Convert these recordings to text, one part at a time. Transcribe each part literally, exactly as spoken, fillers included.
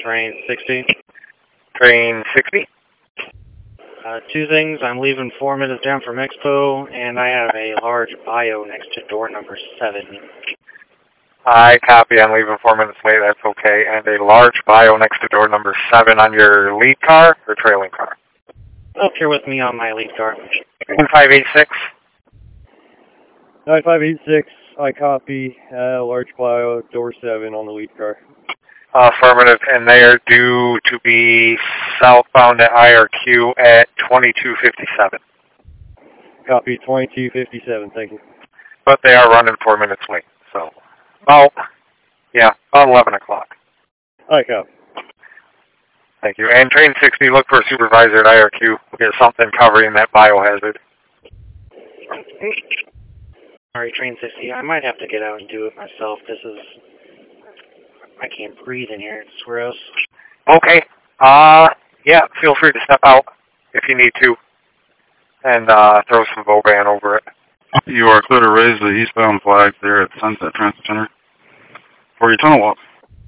train sixty. Train sixty? Uh, two things. I'm leaving four minutes down from Expo, and I have a large bio next to door number seven. I copy. I'm leaving four minutes late. That's okay. And a large bio next to door number seven on your lead car or trailing car? Up here with me on my lead car. nine five eight six. nine five eight six, I copy. Uh, large bio, door seven on the lead car. Affirmative, and they are due to be southbound at I R Q at twenty-two fifty-seven. Copy, twenty-two fifty-seven, thank you. But they are running four minutes late, so about, yeah, about eleven o'clock. I copy. Thank you. And train sixty, look for a supervisor at I R Q. We'll get something covering that biohazard. Alright, train sixty, I might have to get out and do it myself. This is... I can't breathe in here. It's gross. Okay. Uh, yeah, feel free to step out if you need to. And uh, throw some Voban over it. You are clear to raise the eastbound flag there at Sunset Transit Center for your tunnel walk.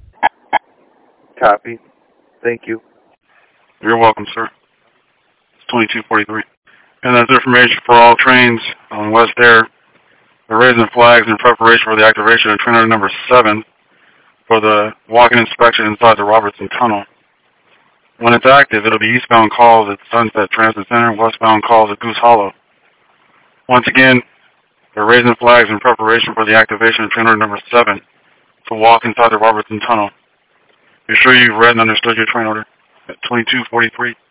Copy. Thank you. You're welcome, sir. It's twenty-two forty-three. And that's information for all trains on West Air. They're raising flags in preparation for the activation of train number seven for the walk-in inspection inside the Robertson Tunnel. When it's active, it'll be eastbound calls at Sunset Transit Center, westbound calls at Goose Hollow. Once again, they're raising flags in preparation for the activation of train number seven to walk inside the Robertson Tunnel. Be sure you've read and understood your train order at twenty-two forty-three.